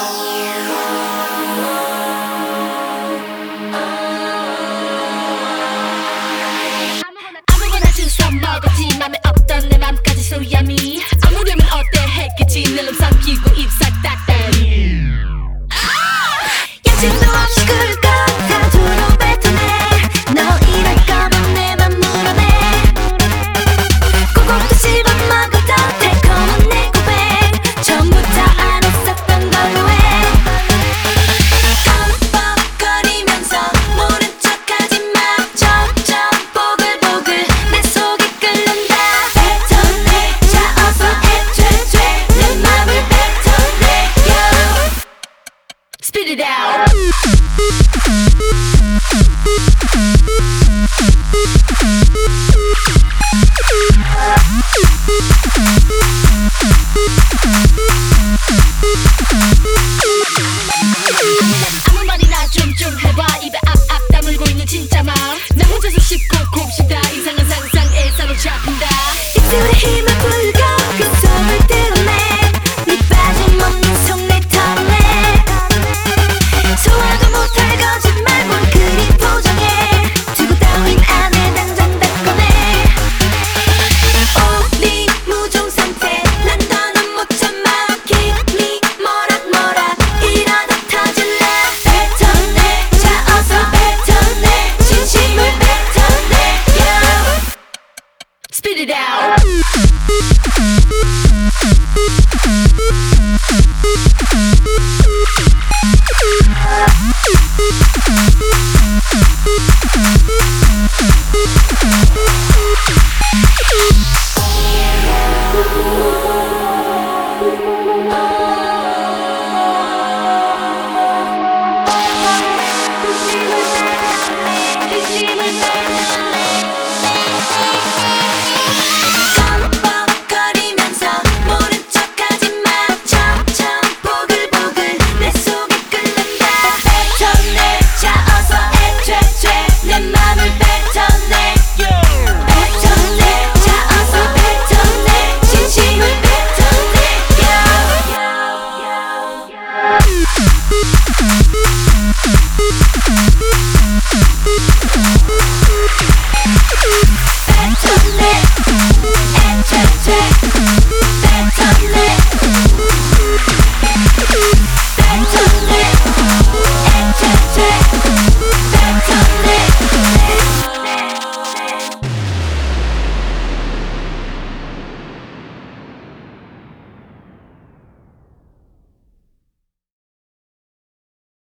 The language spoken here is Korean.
아무거나 주워 먹었지 맘에 없던 내 맘까지 소야미 아무려면 어때 했겠지 늘 삼키고 입싹 닦다니 양심도 없이 굴고 가두로 뱉어내 너 이럴 거면 내 맘 물어내 꼭꼭 씹어 먹어도 달콤한 내 고백 전부 다 알았었던 걸로 해 껌뻑거리면서 모른 척하지 마 점점 보글보글 내 속이 끓는다 뱉어내 자 어서 해줘줘 내 맘을 뱉어내 Spit it out 아무 말이나 좀 해봐